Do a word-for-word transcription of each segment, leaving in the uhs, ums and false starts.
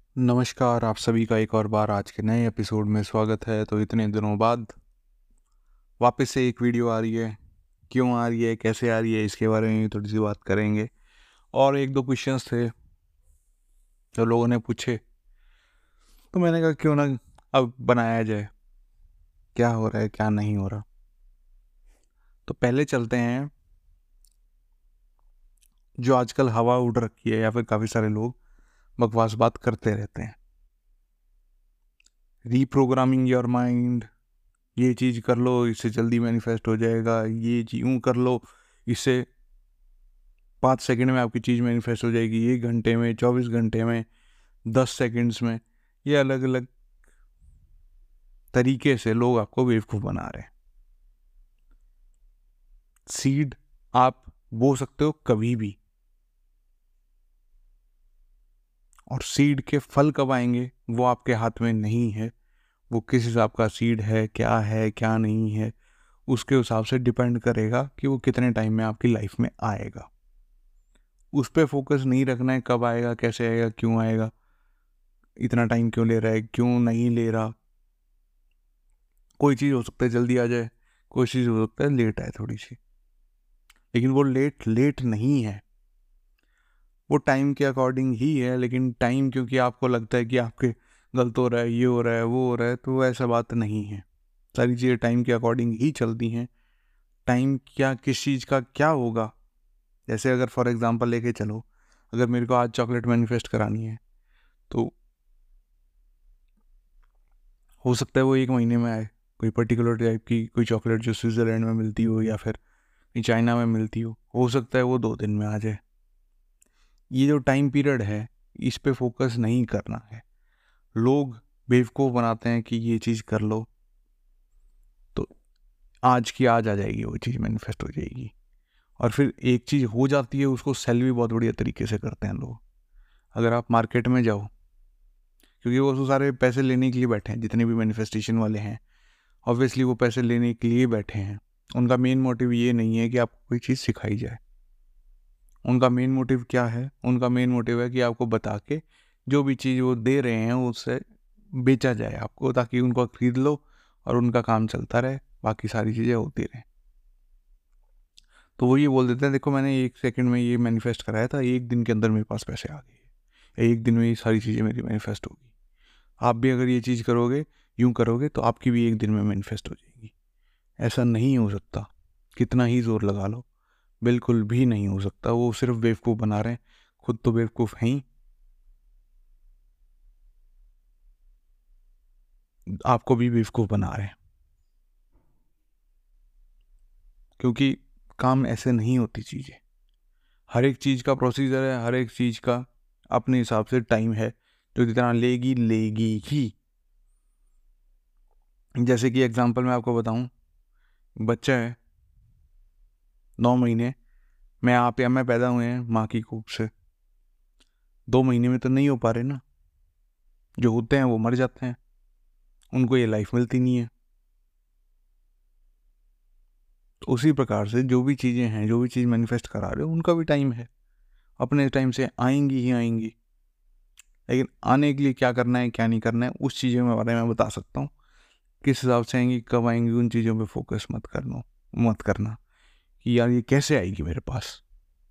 नमस्कार, आप सभी का एक और बार आज के नए एपिसोड में स्वागत है। तो इतने दिनों बाद वापस से एक वीडियो आ रही है। क्यों आ रही है, कैसे आ रही है, इसके बारे में थोड़ी सी बात करेंगे। और एक दो क्वेश्चंस थे जो लोगों ने पूछे, तो मैंने कहा क्यों ना अब बनाया जाए, क्या हो रहा है क्या नहीं हो रहा। तो पहले चलते हैं, जो आजकल हवा उड़ रखी है या फिर काफ़ी सारे लोग बकवास बात करते रहते हैं, रीप्रोग्रामिंग योर माइंड। ये चीज़ कर लो, इससे जल्दी मैनिफेस्ट हो जाएगा। ये चीज़ यूँ कर लो, इससे पाँच सेकंड में आपकी चीज़ मैनिफेस्ट हो जाएगी, एक घंटे में, चौबीस घंटे में, दस सेकंड्स में। ये अलग अलग तरीके से लोग आपको बेवकूफ़ बना रहे हैं। सीड आप बो सकते हो कभी भी, और सीड के फल कब आएंगे वो आपके हाथ में नहीं है। वो किस हिसाब का सीड है, क्या है क्या नहीं है, उसके हिसाब से डिपेंड करेगा कि वो कितने टाइम में आपकी लाइफ में आएगा। उस पर फोकस नहीं रखना है, कब आएगा, कैसे आएगा, क्यों आएगा, इतना टाइम क्यों ले रहा है, क्यों नहीं ले रहा। कोई चीज़ हो सकता है जल्दी आ जाए, कोई चीज़ हो सकता है लेट आए थोड़ी सी, लेकिन वो लेट लेट नहीं है, वो टाइम के अकॉर्डिंग ही है। लेकिन टाइम क्योंकि आपको लगता है कि आपके गलत हो रहा है, ये हो रहा है, वो हो रहा है, तो ऐसा बात नहीं है। सारी चीज़ें टाइम के अकॉर्डिंग ही चलती हैं। टाइम क्या, किस चीज़ का क्या होगा। जैसे अगर फॉर एग्जांपल लेके चलो, अगर मेरे को आज चॉकलेट मैनिफेस्ट करानी है, तो हो सकता है वो एक महीने में आए। कोई पर्टिकुलर टाइप की कोई चॉकलेट जो स्विट्ज़रलैंड में मिलती हो या फिर चाइना में मिलती हो हो सकता है वो दो दिन में आ जाए। ये जो टाइम पीरियड है, इस पे फोकस नहीं करना है। लोग बेवकूफ़ बनाते हैं कि ये चीज़ कर लो, तो आज की आज आ जाएगी, वो चीज़ मैनिफेस्ट हो जाएगी। और फिर एक चीज़ हो जाती है, उसको सेल भी बहुत बढ़िया तरीके से करते हैं लोग। अगर आप मार्केट में जाओ, क्योंकि वो तो सारे पैसे लेने के लिए बैठे हैं, जितने भी मैनिफेस्टेशन वाले हैं ऑब्वियसली वो पैसे लेने के लिए बैठे हैं। उनका मेन मोटिव ये नहीं है कि आपको कोई चीज़ सिखाई जाए। उनका मेन मोटिव क्या है? उनका मेन मोटिव है कि आपको बता के जो भी चीज़ वो दे रहे हैं उससे बेचा जाए आपको, ताकि उनको खरीद लो और उनका काम चलता रहे, बाकी सारी चीज़ें होती रहें। तो वो ये बोल देते हैं, देखो मैंने एक सेकंड में ये मैनिफेस्ट कराया था, एक दिन के अंदर मेरे पास पैसे आ गए, एक दिन में ये सारी चीज़ें मेरी मैनिफेस्ट होगी। आप भी अगर ये चीज़ करोगे, यूँ करोगे, तो आपकी भी एक दिन में मैनिफेस्ट हो जाएगी। ऐसा नहीं हो सकता, कितना ही जोर लगा लो, बिल्कुल भी नहीं हो सकता। वो सिर्फ बेवकूफ़ बना रहे हैं, खुद तो बेवकूफ़ हैं ही, आपको भी बेवकूफ़ बना रहे हैं। क्योंकि काम ऐसे नहीं होती चीज़ें। हर एक चीज़ का प्रोसीजर है, हर एक चीज़ का अपने हिसाब से टाइम है, जो जितना लेगी लेगी ही। जैसे कि एग्जांपल मैं आपको बताऊं, बच्चा है, नौ महीने में आप या मैं पैदा हुए हैं माँ की कोख से, दो महीने में तो नहीं हो पा रहे ना। जो होते हैं वो मर जाते हैं, उनको ये लाइफ मिलती नहीं है। तो उसी प्रकार से जो भी चीज़ें हैं, जो भी चीज़ मैनिफेस्ट करा रहे हो, उनका भी टाइम है, अपने टाइम से आएंगी ही आएंगी। लेकिन आने के लिए क्या करना है क्या नहीं करना है, उस चीज़ों के बारे में बता सकता हूँ। किस हिसाब से आएंगी, कब आएंगी, उन चीज़ों पे फोकस मत करना मत करना कि यार ये कैसे आएगी मेरे पास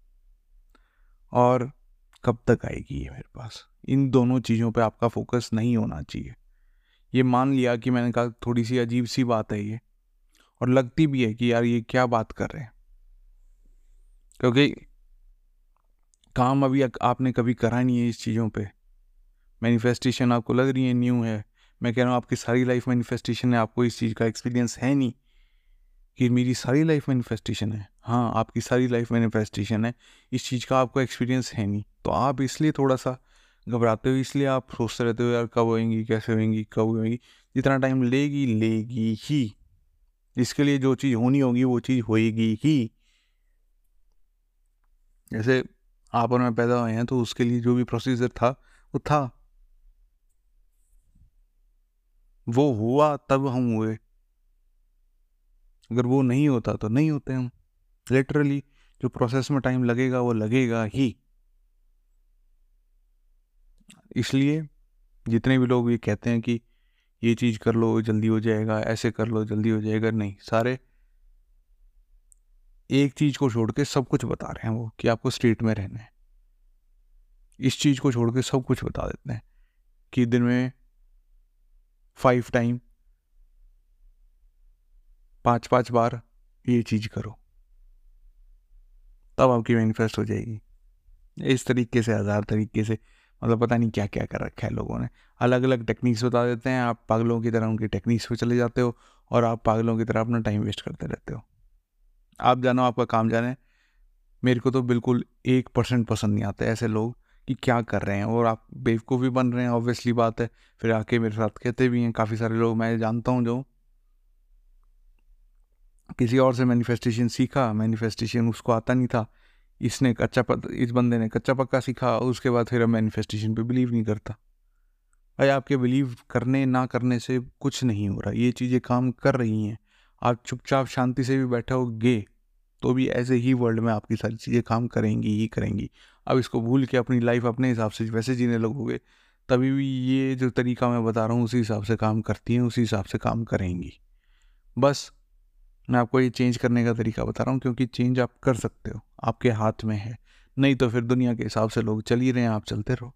और कब तक आएगी ये मेरे पास। इन दोनों चीज़ों पे आपका फोकस नहीं होना चाहिए। ये मान लिया कि मैंने कहा थोड़ी सी अजीब सी बात है ये, और लगती भी है कि यार ये क्या बात कर रहे हैं, क्योंकि काम अभी आपने कभी करा नहीं है इस चीज़ों पे। मैनिफेस्टेशन आपको लग रही है न्यू है। मैं कह रहा हूँ आपकी सारी लाइफ मैनिफेस्टेशन है, आपको इस चीज़ का एक्सपीरियंस है नहीं कि मेरी सारी लाइफ मैनिफेस्टेशन है। हाँ, आपकी सारी लाइफ मैनिफेस्टेशन है, इस चीज़ का आपको एक्सपीरियंस है नहीं। तो आप इसलिए थोड़ा सा घबराते हो, इसलिए आप सोचते रहते हो यार कब होएंगी, कैसे होएंगी, कब होएंगी। जितना टाइम लेगी लेगी ही, इसके लिए जो चीज़ होनी होगी वो चीज़ होएगी ही। जैसे आप और मैं पैदा हुए हैं, तो उसके लिए जो भी प्रोसीजर था वो था, वो हुआ तब हम हुए। अगर वो नहीं होता तो नहीं होते हम। लिटरली जो प्रोसेस में टाइम लगेगा वो लगेगा ही। इसलिए जितने भी लोग ये कहते हैं कि ये चीज़ कर लो जल्दी हो जाएगा, ऐसे कर लो जल्दी हो जाएगा, नहीं, सारे एक चीज़ को छोड़ के सब कुछ बता रहे हैं वो, कि आपको स्ट्रीट में रहना है। इस चीज़ को छोड़ के सब कुछ बता देते हैं कि दिन में फाइव टाइम पाँच पाँच बार ये चीज़ करो, तब आपकी मैनिफेस्ट हो जाएगी। इस तरीके से, हज़ार तरीके से, मतलब पता नहीं क्या क्या कर रखा है लोगों ने। अलग अलग टेक्निक्स बता देते हैं, आप पागलों की तरह उनकी टेक्निक्स पे चले जाते हो और आप पागलों की तरह अपना टाइम वेस्ट करते रहते हो। आप जानो, आपका काम जाने। मेरे को तो बिल्कुल एक परसेंट पसंद नहीं आते ऐसे लोग कि क्या कर रहे हैं, और आप बेवकूफ़ भी बन रहे हैं, ऑब्वियसली बात है। फिर आके मेरे साथ कहते भी हैं, काफ़ी सारे लोग मैं जानता हूँ जो किसी और से मैनिफेस्टेशन सीखा, मैनिफेस्टेशन उसको आता नहीं था, इसने कच्चा पक इस बंदे ने कच्चा पक्का सीखा, उसके बाद फिर अब मैनिफेस्टेशन पे बिलीव नहीं करता। भाई, आपके बिलीव करने ना करने से कुछ नहीं हो रहा, ये चीज़ें काम कर रही हैं। आप चुपचाप शांति से भी बैठोगे तो भी ऐसे ही वर्ल्ड में आपकी सारी चीज़ें काम करेंगी ही करेंगी। अब इसको भूल के अपनी लाइफ अपने हिसाब से वैसे जीने लगोगे, तभी भी ये जो तरीका मैं बता रहा हूँ उसी हिसाब से काम करती हैं, उसी हिसाब से काम करेंगी। बस मैं आपको ये चेंज करने का तरीका बता रहा हूँ, क्योंकि चेंज आप कर सकते हो, आपके हाथ में है। नहीं तो फिर दुनिया के हिसाब से लोग चल ही रहे हैं, आप चलते रहो।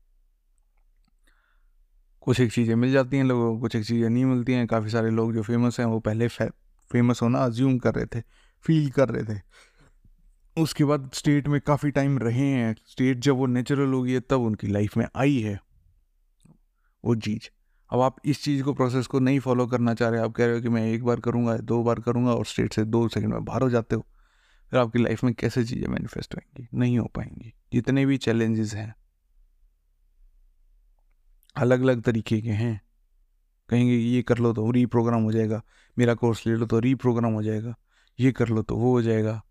कुछ एक चीज़ें मिल जाती हैं लोगों को, कुछ एक चीज़ें नहीं मिलती हैं। काफ़ी सारे लोग जो फेमस हैं वो पहले फेमस होना अज्यूम कर रहे थे, फील कर रहे थे, उसके बाद स्टेट में काफ़ी टाइम रहे हैं। स्टेट जब वो नेचुरल होगी है तब उनकी लाइफ में आई है वो चीज़। अब आप इस चीज़ को, प्रोसेस को नहीं फॉलो करना चाह रहे, आप कह रहे हो कि मैं एक बार करूँगा, दो बार करूँगा, और स्टेट से दो सेकंड में बाहर हो जाते हो, फिर आपकी लाइफ में कैसे चीज़ें मैनिफेस्ट होंगी? नहीं हो पाएंगी। जितने भी चैलेंजेस हैं अलग अलग तरीके के हैं। कहेंगे ये कर लो तो रीप्रोग्राम हो जाएगा, मेरा कोर्स ले लो तो रीप्रोग्राम हो जाएगा, ये कर लो तो वो हो जाएगा।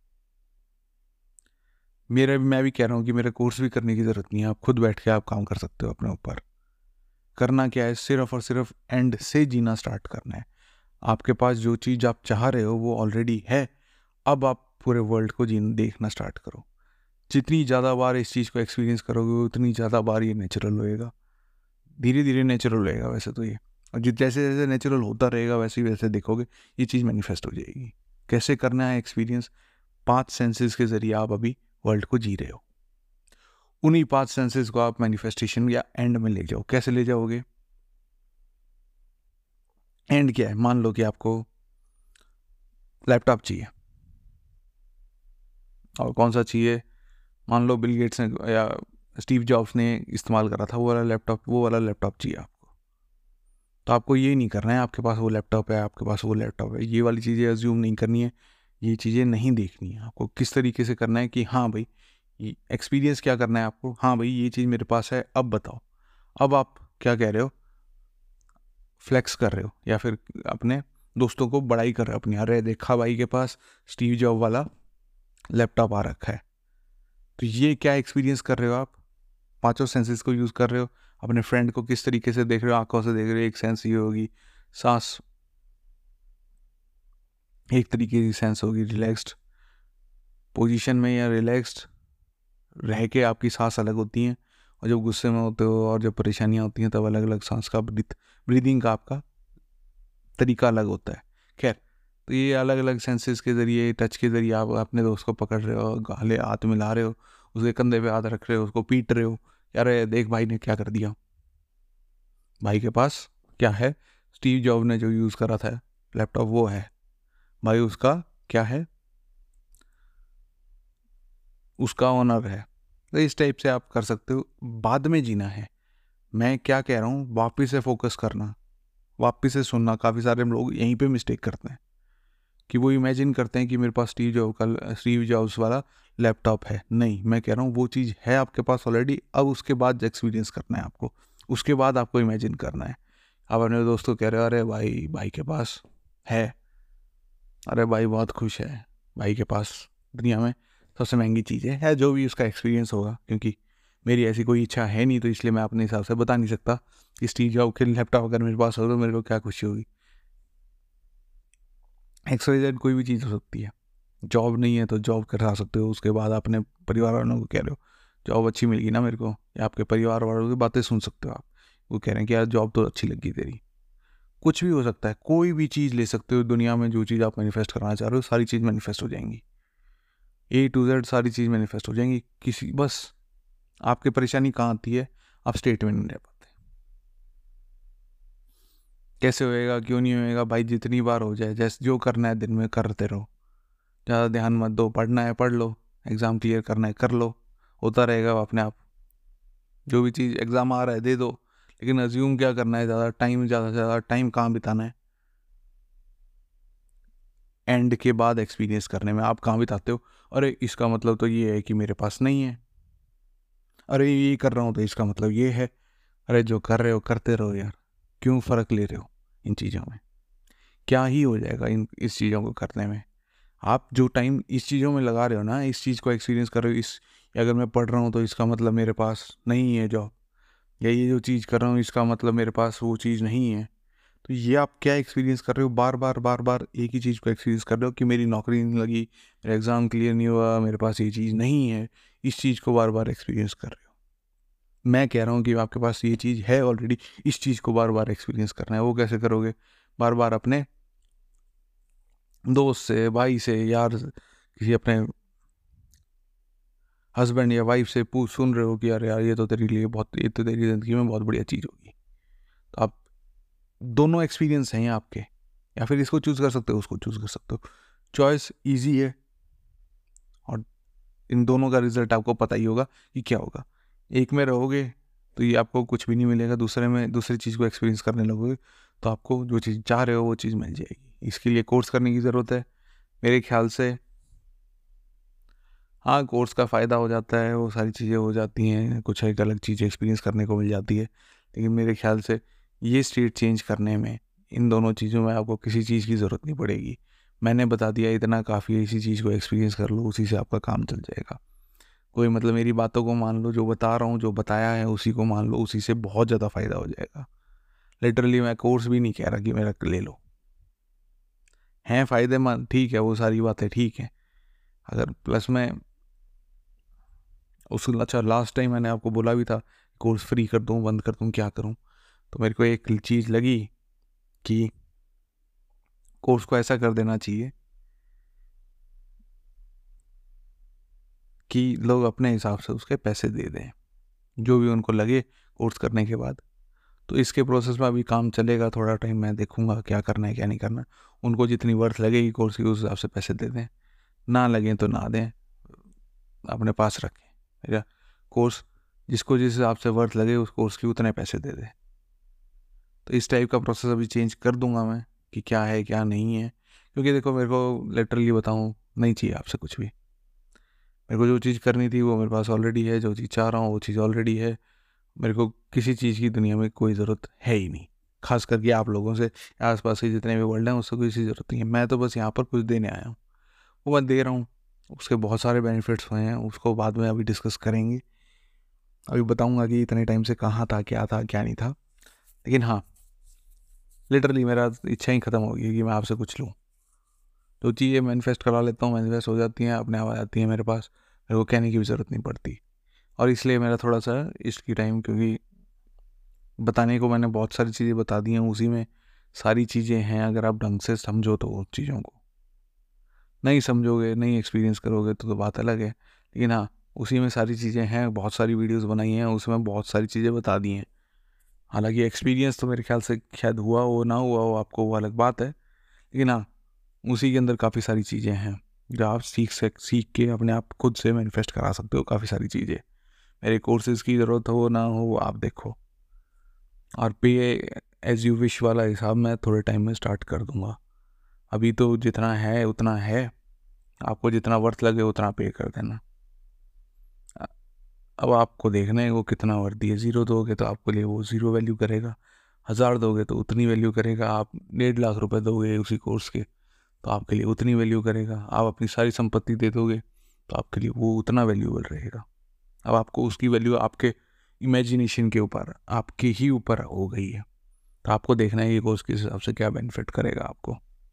मेरा भी मैं भी कह रहा हूँ कि मेरा कोर्स भी करने की ज़रूरत नहीं है, आप खुद बैठ के आप काम कर सकते हो अपने ऊपर। करना क्या है, सिर्फ और सिर्फ एंड से जीना स्टार्ट करना है। आपके पास जो चीज़ आप चाह रहे हो वो ऑलरेडी है, अब आप पूरे वर्ल्ड को जीना देखना स्टार्ट करो। जितनी ज़्यादा बार इस चीज़ को एक्सपीरियंस करोगे उतनी ज़्यादा बार ये नेचुरल होएगा, धीरे धीरे नेचुरल होएगा वैसे तो ये। और जित जैसे जैसे नेचुरल होता रहेगा वैसे ही वैसे देखोगे ये चीज़ मैनिफेस्ट हो जाएगी। कैसे करना है एक्सपीरियंस? पांच सेंसेस के ज़रिए आप अभी वर्ल्ड को जी रहे हो, उन्हीं पांच सेंसेस को आप मैनिफेस्टेशन या एंड में ले जाओ। कैसे ले जाओगे? एंड क्या है? मान लो कि आपको लैपटॉप चाहिए, और कौन सा चाहिए? मान लो बिल गेट्स ने या स्टीव जॉब्स ने इस्तेमाल करा था वो वाला लैपटॉप, वो वाला लैपटॉप चाहिए आपको। तो आपको ये नहीं करना है आपके पास वो लैपटॉप है, आपके पास वो लैपटॉप है, ये वाली चीज़ें अज्यूम नहीं करनी है, ये चीज़ें नहीं देखनी है। आपको किस तरीके से करना है कि हाँ भाई, ये एक्सपीरियंस क्या करना है आपको, हाँ भाई ये चीज़ मेरे पास है, अब बताओ। अब आप क्या कह रहे हो? फ्लेक्स कर रहे हो, या फिर अपने दोस्तों को बड़ाई कर रहे हो अपनी, अरे देखा भाई के पास स्टीव जॉब वाला लैपटॉप आ रखा है। तो ये क्या एक्सपीरियंस कर रहे हो आप? पांचों सेंसेस को यूज़ कर रहे हो। अपने फ्रेंड को किस तरीके से देख रहे हो? आंखों से देख रहे हो, एक सेंस ये होगी, सांस एक तरीके की सेंस होगी, रिलैक्स्ड पोजीशन में या रिलैक्स्ड रह के आपकी सांस अलग होती हैं, और जब गुस्से में होते हो और जब परेशानियाँ होती हैं तब अलग अलग सांस का ब्रीथ ब्रीदिंग का आपका तरीका अलग होता है। खैर, तो ये अलग अलग सेंसेस के ज़रिए, टच के ज़रिए आप अपने दोस्त को पकड़ रहे हो, गाले हाथ मिला रहे हो, उसके कंधे पे हाथ रख रहे हो, उसको पीट रहे हो, यार देख भाई ने क्या कर दिया। भाई के पास क्या है? स्टीव जॉब ने जो यूज़ करा था लैपटॉप वो है भाई, उसका क्या है? उसका ऑनर है। तो इस टाइप से आप कर सकते हो। बाद में जीना है। मैं क्या कह रहा हूँ, वापिस से फोकस करना, वापिस से सुनना। काफ़ी सारे लोग यहीं पे मिस्टेक करते हैं कि वो इमेजिन करते हैं कि मेरे पास स्टीव जॉब का स्टीव जॉब्स वाला लैपटॉप है। नहीं, मैं कह रहा हूँ वो चीज़ है आपके पास ऑलरेडी, अब उसके बाद एक्सपीरियंस करना है आपको, उसके बाद आपको इमेजिन करना है। आप अपने दोस्त को कह रहे हो, अरे भाई भाई के पास है, अरे भाई बहुत खुश है, भाई के पास दुनिया में सबसे महंगी चीज़ है, जो भी उसका एक्सपीरियंस होगा, क्योंकि मेरी ऐसी कोई इच्छा है नहीं, तो इसलिए मैं अपने हिसाब से बता नहीं सकता कि स्टीव जॉब के लैपटॉप अगर मेरे पास हो तो मेरे को क्या खुशी होगी। एक्स वाई जेड कोई भी चीज़ हो सकती है। जॉब नहीं है तो जॉब करा सकते हो, उसके बाद अपने परिवार वालों को कह रहे हो जॉब अच्छी मिल गई ना मेरे को, या आपके परिवार वालों की बातें सुन सकते हो आप। वो कह रहे हैं कि यार जॉब तो अच्छी लगी तेरी। कुछ भी हो सकता है, कोई भी चीज़ ले सकते हो दुनिया में, जो चीज़ आप मैनिफेस्ट करना चाह रहे हो सारी चीज़ मैनिफेस्ट हो जाएंगी, ए टू जेड सारी चीज़ मैनिफेस्ट हो जाएंगी। किसी बस आपकी परेशानी कहाँ आती है, आप स्टेट में नहीं रह पाते। कैसे होएगा, क्यों नहीं होएगा भाई, जितनी बार हो जाए, जैसे जो करना है दिन में करते रहो, ज़्यादा ध्यान मत दो। पढ़ना है पढ़ लो, एग्ज़ाम क्लियर करना है कर लो, होता रहेगा वो अपने आप। जो भी चीज़ एग्ज़ाम आ रहा है दे दो, लेकिन अज्यूम क्या करना है, ज़्यादा टाइम ज़्यादा से ज़्यादा टाइम कहाँ बिताना है, एंड के बाद एक्सपीरियंस करने में। आप कहाँ बिताते हो, अरे इसका मतलब तो ये है कि मेरे पास नहीं है, अरे ये कर रहा हूँ तो इसका मतलब ये है। अरे जो कर रहे हो करते रहो यार, क्यों फ़र्क ले रहे हो इन चीज़ों में, क्या ही हो जाएगा इन इस चीज़ों को करने में। आप जो टाइम इस चीज़ों में लगा रहे हो ना, इस चीज़ को एक्सपीरियंस कर रहे हो, इस अगर मैं पढ़ रहा हूँ तो इसका मतलब मेरे पास नहीं है जॉब, या ये जो चीज़ कर रहा हूँ इसका मतलब मेरे पास वो चीज़ नहीं है, तो ये आप क्या एक्सपीरियंस कर रहे हो, बार बार बार बार एक ही चीज़ को एक्सपीरियंस कर रहे हो कि मेरी नौकरी नहीं लगी, मेरा एग्ज़ाम क्लियर नहीं हुआ, मेरे पास ये चीज़ नहीं है, इस चीज़ को बार बार एक्सपीरियंस कर रहे हो। मैं कह रहा हूँ कि आपके पास ये चीज़ है ऑलरेडी, इस चीज़ को बार बार एक्सपीरियंस करना है। वो कैसे करोगे, बार बार अपने दोस्त से, भाई से, यार, किसी अपने हस्बैंड या वाइफ से पूछ सुन रहे हो कि यार यार ये तो तेरे लिए बहुत, ये तो तेरी ज़िंदगी में बहुत बढ़िया चीज़ होगी, तो आप दोनों एक्सपीरियंस हैं आपके, या फिर इसको चूज़ कर सकते हो, उसको चूज़ कर सकते हो। चॉइस ईजी है, और इन दोनों का रिजल्ट आपको पता ही होगा कि क्या होगा। एक में रहोगे तो ये आपको कुछ भी नहीं मिलेगा, दूसरे में दूसरी चीज़ को एक्सपीरियंस करने लगोगे तो आपको जो चीज़ चाह रहे हो वो चीज़ मिल जाएगी। इसके लिए कोर्स करने की ज़रूरत है मेरे ख्याल से। हाँ, कोर्स का फ़ायदा हो जाता है, वो सारी चीज़ें हो जाती हैं, कुछ एक अलग चीज़ एक्सपीरियंस करने को मिल जाती है, लेकिन मेरे ख्याल से ये स्टेट चेंज करने में, इन दोनों चीज़ों में आपको किसी चीज़ की ज़रूरत नहीं पड़ेगी। मैंने बता दिया इतना काफ़ी है, इसी चीज़ को एक्सपीरियंस कर लो, उसी से आपका काम चल जाएगा। कोई मतलब मेरी बातों को मान लो, जो बता रहा हूँ, जो बताया है उसी को मान लो, उसी से बहुत ज़्यादा फ़ायदा हो जाएगा। लिटरली मैं कोर्स भी नहीं कह रहा कि मेरा ले लो, हैं फ़ायदेमंद, ठीक है, वो सारी बातें ठीक हैं। अगर प्लस में उस अच्छा लास्ट टाइम मैंने आपको बोला भी था कोर्स फ्री कर दूँ, बंद कर दूँ, क्या करूँ, तो मेरे को एक चीज़ लगी कि कोर्स को ऐसा कर देना चाहिए कि लोग अपने हिसाब से उसके पैसे दे दें, जो भी उनको लगे कोर्स करने के बाद। तो इसके प्रोसेस में अभी काम चलेगा, थोड़ा टाइम मैं देखूंगा क्या करना है क्या नहीं करना। उनको जितनी वर्थ लगेगी कोर्स की उस हिसाब से पैसे दे दें, ना लगें तो ना दें, अपने पास रखें। या कोर्स जिसको जिस हिसाब से वर्थ लगे उस कोर्स की उतने पैसे दे दें। तो इस टाइप का प्रोसेस अभी चेंज कर दूंगा मैं कि क्या है क्या नहीं है, क्योंकि देखो मेरे को लिटरली बताऊँ, नहीं चाहिए आपसे कुछ भी। मेरे को जो चीज़ करनी थी वो मेरे पास ऑलरेडी है, जो चीज़ चाह रहा हूँ वो चीज़ ऑलरेडी है। मेरे को किसी चीज़ की दुनिया में कोई ज़रूरत है ही नहीं, खास करके आप लोगों से, आसपास के जितने भी वर्ल्ड हैं उससे कोई सी ज़रूरत नहीं है। मैं तो बस यहाँ पर कुछ देने आया हूँ, वो मैं दे रहा हूँ, उसके बहुत सारे बेनिफिट्स हुए हैं, उसको बाद में अभी डिस्कस करेंगे। अभी बताऊँगा कि इतने टाइम से कहाँ था, क्या था क्या नहीं था। लेकिन हाँ, लिटरली मेरा इच्छा ही ख़त्म हो गई कि मैं आपसे कुछ लूँ। जो चीज़ें मैनिफेस्ट करा लेता हूँ, मैनिफेस्ट हो जाती हैं, अपने आप आ जाती हैं मेरे पास, मेरे को कहने की भी ज़रूरत नहीं पड़ती। और इसलिए मेरा थोड़ा सा इसकी टाइम, क्योंकि बताने को मैंने बहुत सारी चीज़ें बता दी हैं, उसी में सारी चीज़ें हैं। अगर आप ढंग से समझो तो उन चीज़ों को, नहीं समझोगे, नहीं एक्सपीरियंस करोगे तो तो बात अलग है। लेकिन हाँ, उसी में सारी चीज़ें हैं, बहुत सारी वीडियोस बनाई हैं, उसमें बहुत सारी चीज़ें बता दी हैं। हालांकि एक्सपीरियंस तो मेरे ख्याल से शायद हुआ हो ना हुआ हो आपको, वो अलग बात है, लेकिन हाँ, उसी के अंदर काफ़ी सारी चीज़ें हैं जो आप सीख सक सीख के अपने आप खुद से मैनिफेस्ट करा सकते हो काफ़ी सारी चीज़ें। मेरे कोर्सेज़ की ज़रूरत हो ना हो वो आप देखो, और पे एज यू विश वाला हिसाब मैं थोड़े टाइम में स्टार्ट कर दूंगा। अभी तो जितना है उतना है, आपको जितना वर्थ लगे उतना पे कर देना। अब आपको देखना है वो कितना वर्दी है। ज़ीरो दोगे तो आपके लिए वो ज़ीरो वैल्यू करेगा, हज़ार दोगे तो उतनी वैल्यू करेगा। आप डेढ़ लाख रुपए दोगे उसी कोर्स के तो आपके लिए उतनी वैल्यू करेगा। आप अपनी सारी संपत्ति दे दोगे तो आपके लिए वो उतना वैल्यूबल रहेगा। अब आपको उसकी वैल्यू आपके इमेजिनेशन के ऊपर, आपके ही ऊपर हो गई है, तो आपको देखना है ये कोर्स किस हिसाब से क्या बेनिफिट करेगा आपको।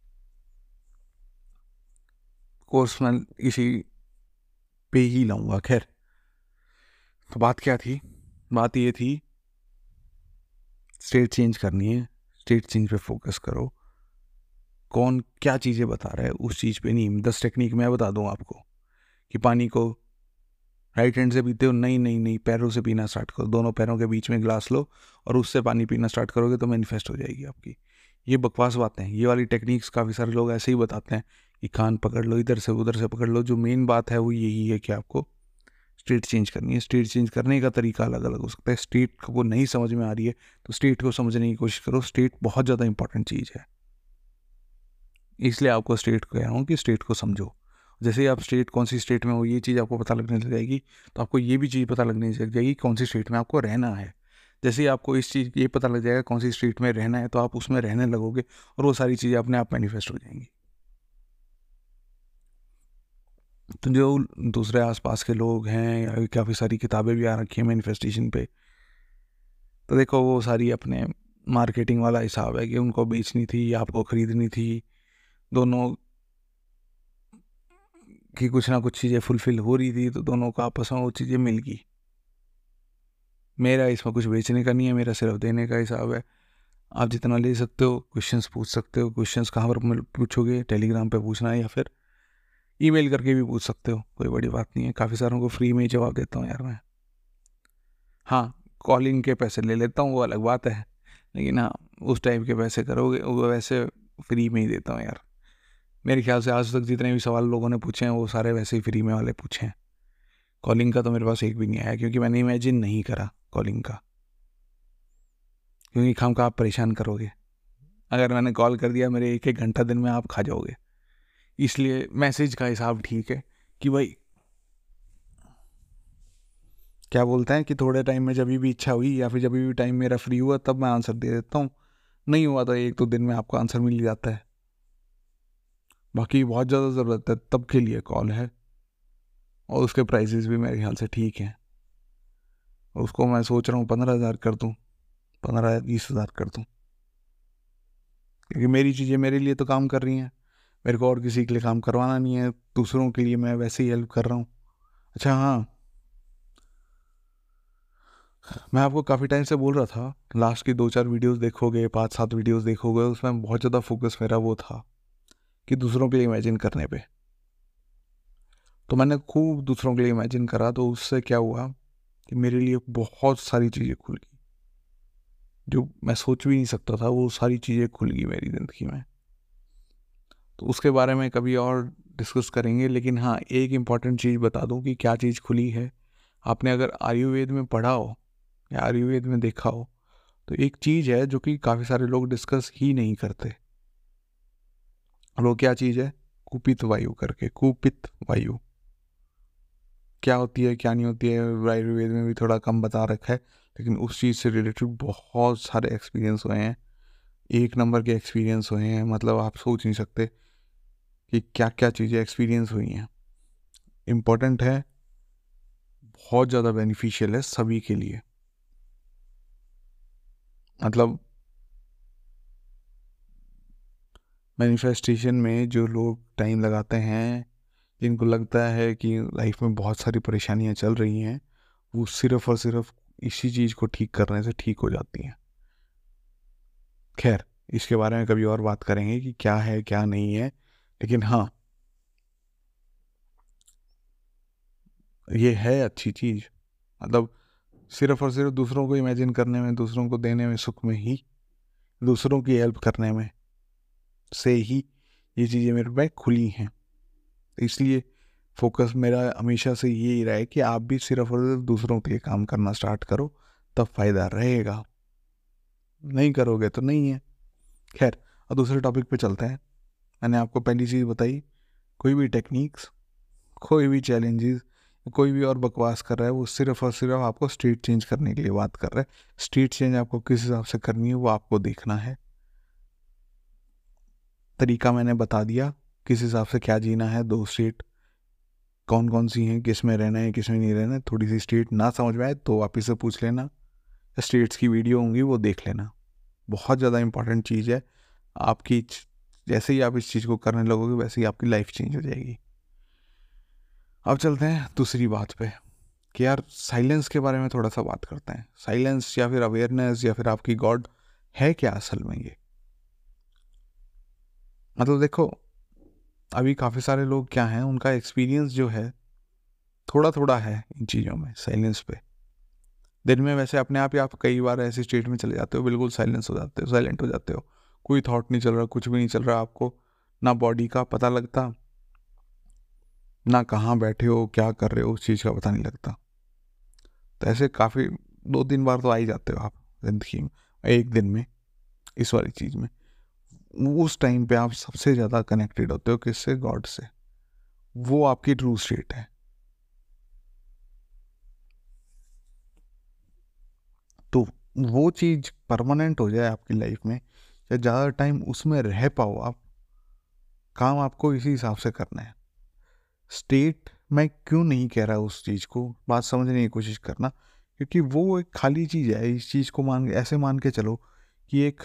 कोर्स मैं इसी पे ही लाऊंगा। खैर, तो बात क्या थी, बात ये थी स्टेट चेंज करनी है, स्टेट चेंज पे फोकस करो। कौन क्या चीज़ें बता रहा है उस चीज़ पे नहीं। दस टेक्निक मैं बता दूँ आपको कि पानी को राइट हैंड से पीते हो, नहीं नहीं नहीं, पैरों से पीना स्टार्ट करो। दोनों पैरों के बीच में गिलास लो और उससे पानी पीना स्टार्ट करोगे तो मैनिफेस्ट हो जाएगी आपकी। ये बकवास बातें हैं, ये वाली टेक्निक्स काफ़ी सारे लोग ऐसे ही बताते हैं कि कान पकड़ लो, इधर से उधर से पकड़ लो। जो मेन बात है वो यही है कि आपको स्टेट चेंज करनी है। स्टेट चेंज करने का तरीका अलग अलग हो सकता है। स्टेट को नहीं समझ में आ रही है तो स्टेट को समझने की कोशिश करो। स्टेट बहुत ज़्यादा इंपॉर्टेंट चीज़ है, इसलिए आपको स्टेट को कह रहा हूँ कि स्टेट को समझो। जैसे ही आप स्टेट कौन सी स्टेट में हो ये चीज़ आपको पता लगने लग जाएगी तो आपको ये भी चीज़ पता लगने लग जाएगी कौन सी स्टेट में आपको रहना है। जैसे ही आपको इस चीज़ ये पता लग जाएगा कौन सी स्टेट में रहना है तो आप उसमें रहने लगोगे और वो सारी चीज़ें अपने आप मैनिफेस्ट हो जाएंगी। तो जो दूसरे आसपास के लोग हैं या काफ़ी सारी किताबें भी आ रखी हैं मैनिफेस्टेशन पे, तो देखो वो सारी अपने मार्केटिंग वाला हिसाब है कि उनको बेचनी थी या आपको ख़रीदनी थी। दोनों की कुछ ना कुछ चीज़ें फुलफ़िल हो रही थी तो दोनों को आपस में वो चीज़ें मिल गई। मेरा इसमें कुछ बेचने का नहीं है, मेरा सिर्फ देने का हिसाब है। आप जितना ले सकते हो, क्वेश्चंस पूछ सकते हो। क्वेश्चंस कहाँ पर पूछोगे? टेलीग्राम पे पूछना है या फिर ईमेल करके भी पूछ सकते हो, कोई बड़ी बात नहीं है। काफ़ी सारों को फ्री में ही जवाब देता हूँ यार मैं। हाँ, कॉलिंग के पैसे ले लेता हूँ वो अलग बात है, लेकिन हाँ उस टाइप के पैसे करोगे वो वैसे फ्री में ही देता हूँ यार। मेरे ख्याल से आज तक जितने भी सवाल लोगों ने पूछे हैं वो सारे वैसे ही फ्री में वाले पूछे हैं। कॉलिंग का तो मेरे पास एक भी नहीं आया क्योंकि मैंने इमेजिन नहीं करा कॉलिंग का, क्योंकि खाम का आप परेशान करोगे। अगर मैंने कॉल कर दिया मेरे एक एक घंटा दिन में आप खा जाओगे। इसलिए मैसेज का हिसाब ठीक है कि भाई क्या बोलते हैं कि थोड़े टाइम में जब भी इच्छा हुई या फिर जब भी टाइम मेरा फ्री हुआ तब मैं आंसर दे देता हूँ। नहीं हुआ तो एक दो दिन में आपको आंसर मिल जाता है। बाकी बहुत ज़्यादा ज़रूरत है तब के लिए कॉल है, और उसके प्राइसेस भी मेरे ख्याल से ठीक हैं। और उसको मैं सोच रहा हूँ पंद्रह हज़ार कर दूँ, पंद्रह या बीस हज़ार कर दूँ, क्योंकि मेरी चीज़ें मेरे लिए तो काम कर रही हैं। मेरे को और किसी के लिए काम करवाना नहीं है, दूसरों के लिए मैं वैसे ही हेल्प कर रहा हूँ। अच्छा हाँ, मैं आपको काफ़ी टाइम से बोल रहा था लास्ट की दो चार वीडियोस देखोगे, पाँच सात वीडियोस देखोगे, उसमें बहुत ज़्यादा फोकस मेरा वो था कि दूसरों के लिए इमेजिन करने पे। तो मैंने खूब दूसरों के लिए इमेजिन करा तो उससे क्या हुआ कि मेरे लिए बहुत सारी चीज़ें खुल गई जो मैं सोच भी नहीं सकता था। वो सारी चीज़ें खुल गई मेरी ज़िंदगी में, तो उसके बारे में कभी और डिस्कस करेंगे। लेकिन हाँ, एक इम्पॉर्टेंट चीज़ बता दूँ कि क्या चीज़ खुली है। आपने अगर आयुर्वेद में पढ़ा हो या आयुर्वेद में देखा हो तो एक चीज़ है जो कि काफ़ी सारे लोग डिस्कस ही नहीं करते। और वो क्या चीज़ है? कुपित वायु करके। कुपित वायु क्या होती है क्या नहीं होती है आयुर्वेद में भी थोड़ा कम बता रखा है, लेकिन उस चीज़ से रिलेटेड बहुत सारे एक्सपीरियंस हुए हैं, एक नंबर के एक्सपीरियंस हुए हैं। मतलब आप सोच नहीं सकते कि क्या क्या चीज़ें एक्सपीरियंस हुई हैं। इम्पोर्टेंट है, बहुत ज़्यादा बेनिफिशियल है सभी के लिए। मतलब मैनिफेस्टेशन में जो लोग टाइम लगाते हैं, जिनको लगता है कि लाइफ में बहुत सारी परेशानियां चल रही हैं, वो सिर्फ और सिर्फ इसी चीज़ को ठीक करने से ठीक हो जाती हैं। खैर, इसके बारे में कभी और बात करेंगे कि क्या है क्या नहीं है, लेकिन हाँ ये है अच्छी चीज़। मतलब सिर्फ और सिर्फ दूसरों को इमेजिन करने में, दूसरों को देने में, सुख में ही, दूसरों की हेल्प करने में से ही ये चीज़ें मेरे पे खुली हैं। इसलिए फोकस मेरा हमेशा से यही रहा है कि आप भी सिर्फ और सिर्फ दूसरों के लिए काम करना स्टार्ट करो, तब फायदा रहेगा। नहीं करोगे तो नहीं है। खैर, अब दूसरे टॉपिक पे चलते हैं। मैंने आपको पहली चीज़ बताई, कोई भी टेक्निक्स, कोई भी चैलेंजेस, कोई भी और बकवास कर रहा है वो सिर्फ और सिर्फ आपको स्टेट चेंज करने के लिए बात कर रहा है। स्टेट चेंज आपको किस हिसाब से करनी है वो आपको देखना है। तरीका मैंने बता दिया, किस हिसाब से क्या जीना है। दो स्टेट कौन कौन सी हैं, किस में रहना है किस में नहीं रहना है। थोड़ी सी स्टेट ना समझ में आए तो वापस से पूछ लेना, स्टेट्स की वीडियो होंगी वो देख लेना। बहुत ज़्यादा इंपॉर्टेंट चीज़ है आपकी। जैसे ही आप इस चीज़ को करने लगोगे वैसे ही आपकी लाइफ चेंज हो जाएगी। अब चलते हैं दूसरी बात पे कि यार साइलेंस के बारे में थोड़ा सा बात करते हैं। साइलेंस या फिर अवेयरनेस या फिर आपकी गॉड है क्या असल में? ये मतलब देखो, अभी काफ़ी सारे लोग क्या हैं, उनका एक्सपीरियंस जो है थोड़ा थोड़ा है इन चीज़ों में, साइलेंस पे। दिन में वैसे अपने आप ही आप कई बार ऐसे स्टेट में चले जाते हो, बिल्कुल साइलेंस हो जाते हो, साइलेंट हो जाते हो, कोई थॉट नहीं चल रहा, कुछ भी नहीं चल रहा आपको, ना बॉडी का पता लगता, ना कहाँ बैठे हो, क्या कर रहे हो, उस चीज़ का पता नहीं लगता। तो ऐसे काफ़ी दो तीन बार तो आ ही जाते हो आप जिंदगी में, एक दिन में, इस वाली चीज़ में। उस टाइम पे आप सबसे ज़्यादा कनेक्टेड होते हो किससे? गॉड से। वो आपकी ट्रू स्टेट है। तो वो चीज़ परमानेंट हो जाए आपकी लाइफ में, या ज़्यादा टाइम उसमें रह पाओ आप, काम आपको इसी हिसाब से करना है। स्टेट मैं क्यों नहीं कह रहा उस चीज़ को, बात समझने की कोशिश करना, क्योंकि वो एक खाली चीज़ है। इस चीज़ को मान ऐसे मान के चलो कि एक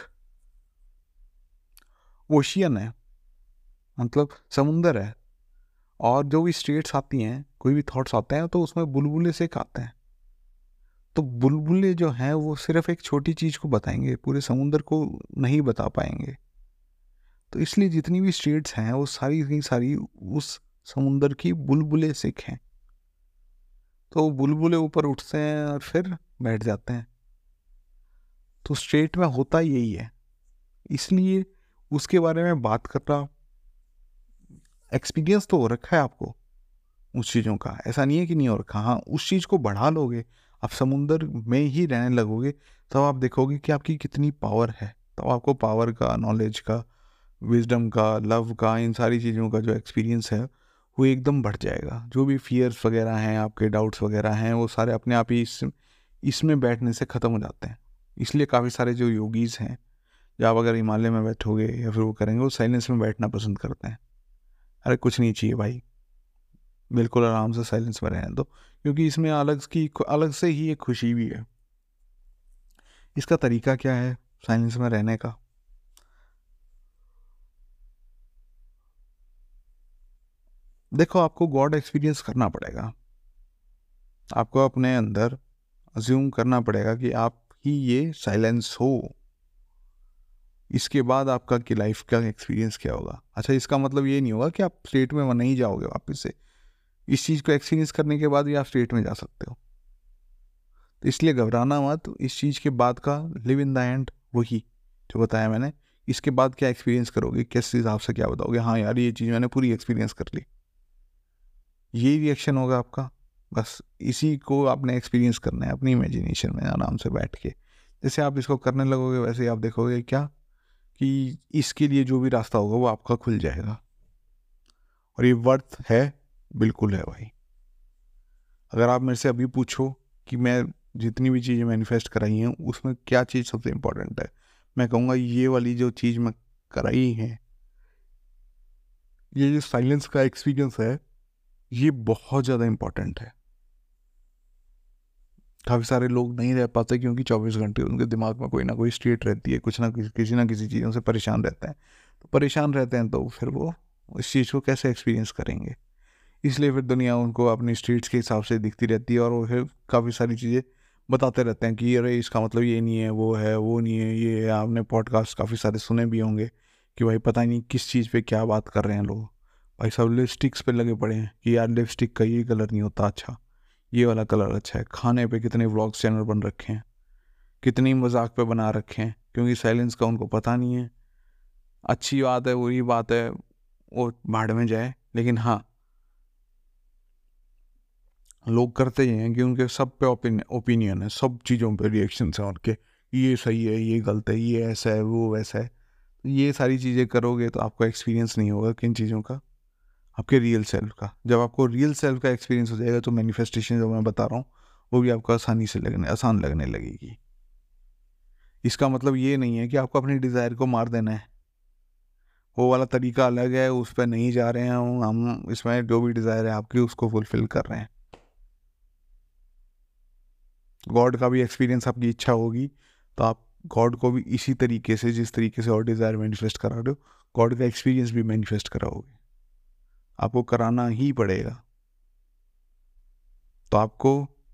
ओशियन है, मतलब समुंदर है, और जो भी स्टेट्स आती हैं, कोई भी थॉट्स आते हैं, तो उसमें बुलबुले से आते हैं। तो बुलबुले जो हैं वो सिर्फ एक छोटी चीज़ को बताएंगे, पूरे समुंदर को नहीं बता पाएंगे। तो इसलिए जितनी भी स्टेट्स हैं वो सारी की सारी उस समुंदर की बुलबुले सिक हैं। तो बुलबुले ऊपर उठते हैं और फिर बैठ जाते हैं। तो स्टेट में होता यही है, इसलिए उसके बारे में बात करना, एक्सपीरियंस तो हो रखा है आपको उस चीज़ों का, ऐसा नहीं है कि नहीं हो रखा। हाँ, उस चीज़ को बढ़ा लोगे, आप समुंदर में ही रहने लगोगे, तब आप देखोगे कि आपकी कितनी पावर है। तब आपको पावर का, नॉलेज का, विजडम का, लव का, इन सारी चीज़ों का जो एक्सपीरियंस है वो एकदम बढ़ जाएगा। जो भी फियर्स वगैरह हैं, आपके डाउट्स वगैरह हैं, वो सारे अपने आप ही इस इसमें बैठने से ख़त्म हो जाते हैं। इसलिए काफ़ी सारे जो योगीज़ हैं, या आप अगर हिमालय में बैठोगे या फिर वो करेंगे, वो साइलेंस में बैठना पसंद करते हैं। अरे कुछ नहीं चाहिए भाई, बिल्कुल आराम से साइलेंस में रहने दो, क्योंकि इसमें अलग की अलग से ही एक खुशी भी है। इसका तरीका क्या है साइलेंस में रहने का? देखो, आपको गॉड एक्सपीरियंस करना पड़ेगा। आपको अपने अंदर अज्यूम करना पड़ेगा कि आप ही ये साइलेंस हो। इसके बाद आपका कि लाइफ का एक्सपीरियंस क्या होगा। अच्छा, इसका मतलब ये नहीं होगा कि आप स्टेट में नहीं जाओगे वापस से। इस चीज़ को एक्सपीरियंस करने के बाद भी आप स्टेट में जा सकते हो। तो इसलिए घबराना मत। इस चीज़ के बाद का लिव इन द एंड वही जो बताया मैंने। इसके बाद क्या एक्सपीरियंस करोगे, किस हिसाब से क्या बताओगे, हाँ यार ये चीज़ मैंने पूरी एक्सपीरियंस कर ली, यही रिएक्शन होगा आपका। बस इसी को आपने एक्सपीरियंस करना है अपनी इमेजिनेशन में आराम से बैठ के। जैसे आप इसको करने लगोगे, वैसे ही आप देखोगे क्या कि इसके लिए जो भी रास्ता होगा वो आपका खुल जाएगा। और ये वर्थ है, बिल्कुल है भाई। अगर आप मेरे से अभी पूछो कि मैं जितनी भी चीज़ें मैनिफेस्ट कराई हैं उसमें क्या चीज़ सबसे इम्पोर्टेंट है, मैं कहूँगा ये वाली जो चीज़ मैं कराई है, ये जो साइलेंस का एक्सपीरियंस है, ये बहुत ज़्यादा इम्पोर्टेंट है। काफ़ी सारे लोग नहीं रह पाते क्योंकि चौबीस घंटे उनके दिमाग में कोई ना कोई स्टेट रहती है, कुछ ना किसी किसी ना किसी चीज़ों से परेशान रहते हैं। तो परेशान रहते हैं तो फिर वो इस चीज़ को कैसे एक्सपीरियंस करेंगे। इसलिए फिर दुनिया उनको अपनी स्टेट्स के हिसाब से दिखती रहती है, और वो फिर काफ़ी सारी चीज़ें बताते रहते हैं कि अरे इसका मतलब ये नहीं है, वो है, वो नहीं है, ये है। आपने पॉडकास्ट काफ़ी सारे सुने भी होंगे कि भाई पता नहीं किस चीज़ पे क्या बात कर रहे हैं लोग। भाई सब लिपस्टिक्स पे लगे पड़े हैं कि यार लिपस्टिक का ये कलर नहीं होता अच्छा, ये वाला कलर अच्छा है। खाने पे कितने व्लॉग्स चैनल बन रखे हैं, कितनी मजाक पे बना रखे हैं, क्योंकि साइलेंस का उनको पता नहीं है। अच्छी बात है, वही बात है, वो भाड़ में जाए। लेकिन हाँ, लोग करते ही हैं कि उनके सब पे ओपिनियन है, सब चीज़ों पे रिएक्शन है उनके, ये सही है, ये गलत है, ये ऐसा है, वो वैसा है। तो ये सारी चीज़ें करोगे तो आपको एक्सपीरियंस नहीं होगा किन चीज़ों का, आपके रियल सेल्फ का। जब आपको रियल सेल्फ का एक्सपीरियंस हो जाएगा तो मैनिफेस्टेशन जो मैं बता रहा हूँ वो भी आपको आसानी से लगने आसान लगने लगेगी। इसका मतलब ये नहीं है कि आपको अपनी डिज़ायर को मार देना है, वो वाला तरीका अलग है, उस पर नहीं जा रहे हैं हम। इसमें जो भी डिज़ायर है आपकी उसको फुलफिल कर रहे हैं। गॉड का भी एक्सपीरियंस आपकी इच्छा होगी तो आप गॉड को भी इसी तरीके से, जिस तरीके से और डिज़ायर मैनिफेस्ट करा रहे हो, गॉड का एक्सपीरियंस भी मैनिफेस्ट कराओगे। आपको कराना ही पड़ेगा। तो आपको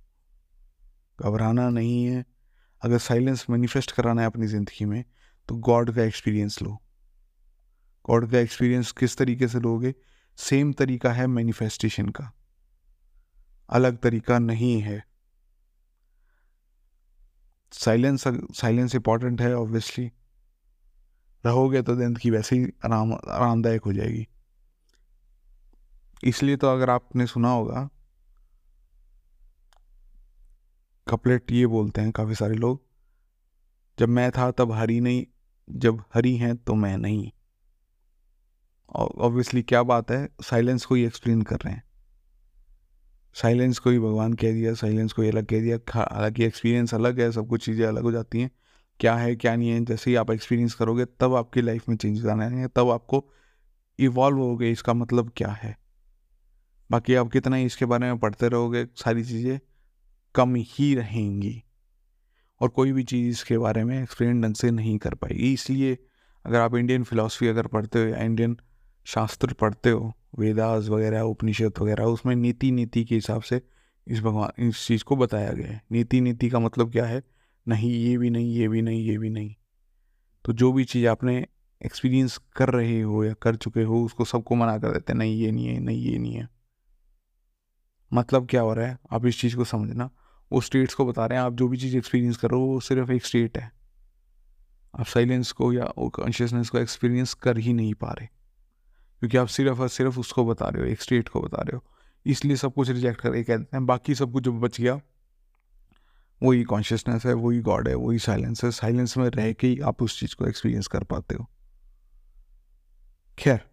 घबराना नहीं है। अगर साइलेंस मैनिफेस्ट कराना है अपनी ज़िंदगी में तो गॉड का एक्सपीरियंस लो। गॉड का एक्सपीरियंस किस तरीके से लोगे? सेम तरीका है मैनिफेस्टेशन का, अलग तरीका नहीं है। साइलेंस साइलेंस इंपॉर्टेंट है ऑब्वियसली, रहोगे तो ज़िंदगी वैसे ही आराम आरामदायक हो जाएगी। इसलिए तो अगर आपने सुना होगा, कपलेट ये बोलते हैं काफ़ी सारे लोग, जब मैं था तब हरी नहीं, जब हरी हैं तो मैं नहीं। ऑब्वियसली क्या बात है, साइलेंस को ही एक्सप्लेन कर रहे हैं। साइलेंस को ही भगवान कह दिया, साइलेंस को ही अलग कह दिया। हालांकि एक्सपीरियंस अलग है, सब कुछ चीज़ें अलग हो जाती हैं, क्या है क्या नहीं है। जैसे ही आप एक्सपीरियंस करोगे तब आपकी लाइफ में चेंजेस आने हैं, तब आपको इवॉल्व होगे इसका मतलब क्या है। बाकी आप कितना ही इसके बारे में पढ़ते रहोगे, सारी चीज़ें कम ही रहेंगी और कोई भी चीज़ इसके बारे में एक्सप्लेन ढंग से नहीं कर पाएगी। इसलिए अगर आप इंडियन फिलॉसफी अगर पढ़ते हो या इंडियन शास्त्र पढ़ते हो, वेदास वगैरह, उपनिषद वगैरह, उसमें नीति नीति के हिसाब से इस भगवान इस चीज़ को बताया गया है। नीति नीति का मतलब क्या है? नहीं ये भी नहीं, ये भी नहीं, ये भी नहीं। तो जो भी चीज़ आपने एक्सपीरियंस कर रहे हो या कर चुके हो उसको सबको मना कर देते हैं, नहीं ये नहीं है, नहीं ये नहीं है। मतलब क्या हो रहा है, आप इस चीज़ को समझना। वो स्टेट्स को बता रहे हैं, आप जो भी चीज़ एक्सपीरियंस कर रहे हो वो सिर्फ एक स्टेट है। आप साइलेंस को या कॉन्शियसनेस को एक्सपीरियंस कर ही नहीं पा रहे, क्योंकि आप सिर्फ और सिर्फ उसको बता रहे हो, एक स्टेट को बता रहे हो। इसलिए सब कुछ रिजेक्ट करके कह देते हैं बाकी सब कुछ जो बच गया वही कॉन्शियसनेस है, वही गॉड है, वही साइलेंस है। साइलेंस में रह के ही आप उस चीज़ को एक्सपीरियंस कर पाते हो। खैर,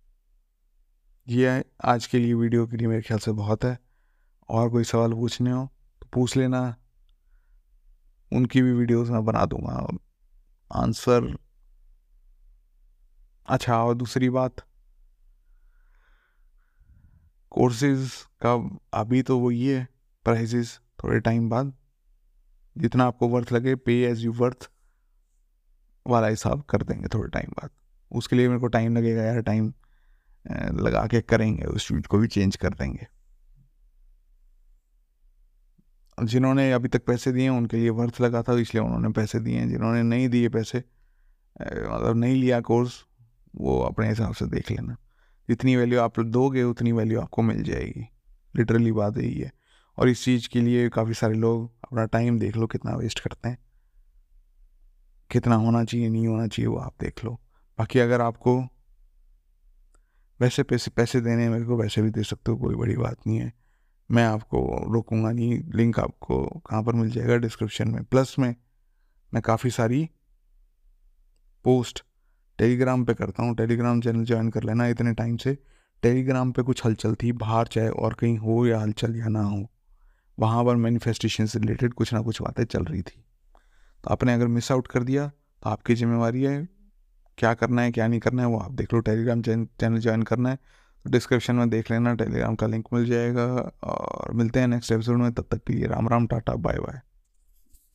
ये आज के लिए वीडियो के लिए मेरे ख्याल से बहुत है। और कोई सवाल पूछने हो तो पूछ लेना, उनकी भी वीडियोस मैं बना दूंगा आंसर। अच्छा, और दूसरी बात, कोर्सेज का अभी तो वो ये है प्राइजेस, थोड़े टाइम बाद जितना आपको वर्थ लगे, पे एज यू वर्थ वाला हिसाब कर देंगे थोड़े टाइम बाद। उसके लिए मेरे को टाइम लगेगा यार, टाइम लगा के करेंगे, उस चीज़ को भी चेंज कर देंगे। जिन्होंने अभी तक पैसे दिए हैं उनके लिए वर्थ लगा था इसलिए उन्होंने पैसे दिए हैं। जिन्होंने नहीं दिए पैसे, मतलब नहीं लिया कोर्स, वो अपने हिसाब से देख लेना। जितनी वैल्यू आप दोगे उतनी वैल्यू आपको मिल जाएगी, लिटरली बात यही है। और इस चीज़ के लिए काफ़ी सारे लोग अपना टाइम देख लो कितना वेस्ट करते हैं, कितना होना चाहिए नहीं होना चाहिए वो आप देख लो। बाकी अगर आपको वैसे पैसे पैसे देने हैं मेरे को, वैसे भी दे सकते हो, कोई बड़ी बात नहीं है, मैं आपको रोकूंगा नहीं। लिंक आपको कहाँ पर मिल जाएगा? डिस्क्रिप्शन में। प्लस में मैं काफ़ी सारी पोस्ट टेलीग्राम पे करता हूँ, टेलीग्राम चैनल ज्वाइन कर लेना। इतने टाइम से टेलीग्राम पे कुछ हलचल थी बाहर, चाहे और कहीं हो या हलचल या ना हो, वहाँ पर मैनिफेस्टेशन से रिलेटेड कुछ ना कुछ बातें चल रही थी। तो आपने अगर मिस आउट कर दिया तो आपकी जिम्मेवारी है, क्या करना है क्या नहीं करना है वो आप देख लो। टेलीग्राम चैनल ज्वाइन करना है तो डिस्क्रिप्शन में देख लेना, टेलीग्राम का लिंक मिल जाएगा। और मिलते हैं नेक्स्ट एपिसोड में, तब तक के लिए Ram Ram, tata, bye bye.